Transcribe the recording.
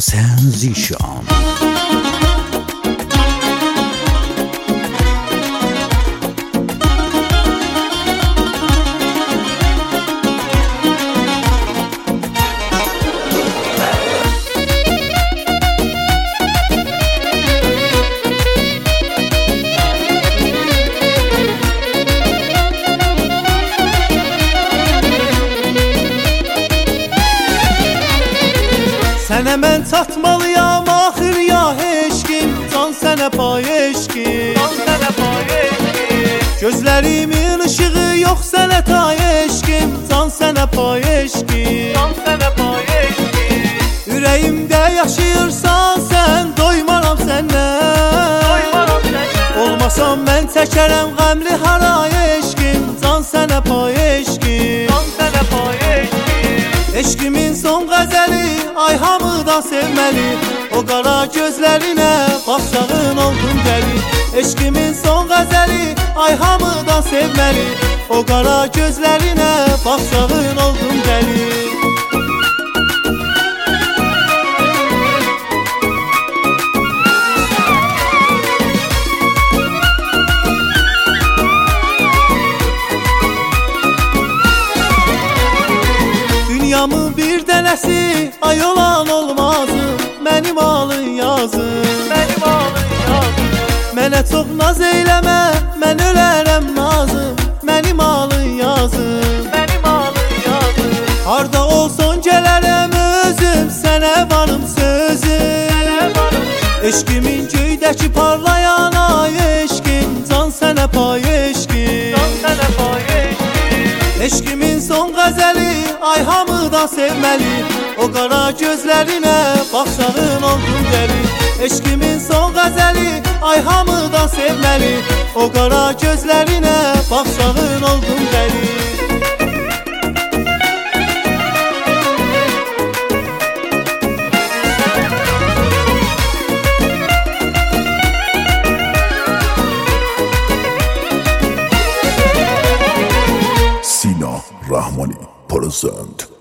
Hüseyin Zişan. Sənə mən çatmalıyam axır ya eşqim, can sənə pay eşqim, can sənə pay eşqim. Gözlərimin ışığı yox sənə tay eşqim, can sənə pay eşqim, can sənə pay eşqim. Ürəyimdə yaşayırsan sən, doymaram səndən, doymaram səndən. Olmasam mən çəkərəm qəmli haray eşqim, can sənə pay eşqim, can sənə pay eşqim. Eşqimin son qəzəli, ay hamıdan sevməli, o qara gözlərinə baxşağın oldum dəli. Eşqimin son qəzəli, ay hamıdan sevməli, o qara gözlərinə baxşağın oldum dəli. Dünyamın bir dənəsi, ay olan olmazım, mənim alın yazım, mənim alın yazım. Mənə çox naz eyləmə, mən ölərəm nazım, mənim alın yazım, mənim alın yazım. Harda olsun gələrəm özüm, sənə varım sözüm, sənə varım. Eşqimin göydəki parlayan ay eşqim, can sənə pay eşqim, can sənə pay eşqim. Eşqimin son qəzəli, ay hamıdan sevməli, o qara gözlərinə baxşağın oldum dəli. Eşqimin son qəzəli, ay hamıdan sevməli, o qara gözlərinə baxşağın oldum dəli. Sina Rahmani present.